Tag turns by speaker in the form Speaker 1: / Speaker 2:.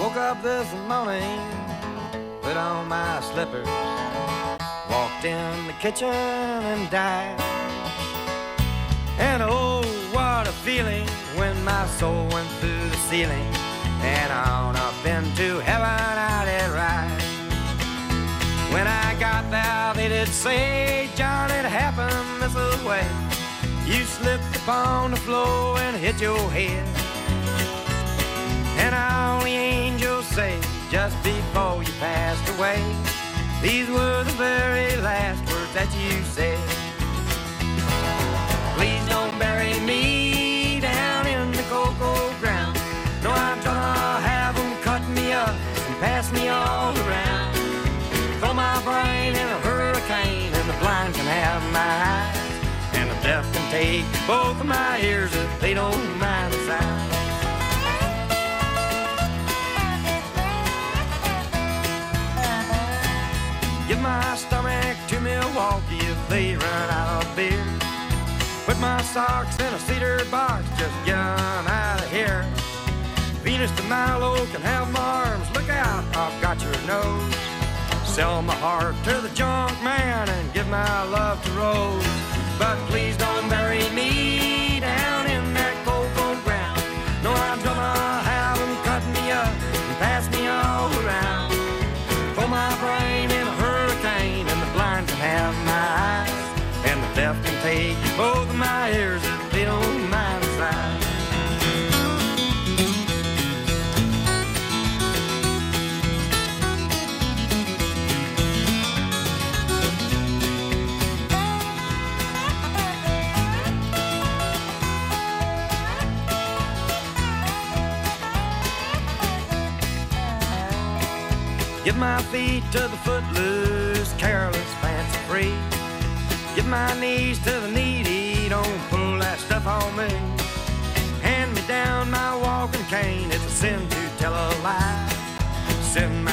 Speaker 1: Woke up this morning, put on my slippers, walked in the kitchen and dined. And oh, what a feeling when my soul went through the ceiling and on up into heaven I did ride. When I got there they did say, John, it happened this way. You slipped upon the floor and hit your head. And all the angels say just before you passed away, these were the very last words that you said. Please don't bury me down in the cocoa ground. No, I'm gonna have them cut me up and pass me all around. Throw my brain in a hurricane and the blind can have my eyes, and the deaf can take both of my ears if they don't mind the sound. Give my stomach to Milwaukee if they run out of beer. Put my socks in a cedar box, just get 'em out of here. Venus de Milo can have my arms, look out, I've got your nose. Sell my heart to the junk man and give my love to Rose. But please don't bury me down in that cocoa ground. No, I'm gonna have them cut me up and pass me all around. Throw my brain in a hurricane and the blind can have my eyes, and the deaf can take both of my ears if they don't mind the sound. Give my feet to the footloose, careless, fancy-free. Give my knees to the needy, don't pull that stuff on me. Hand me down my walking cane, it's a sin to tell a lie. Send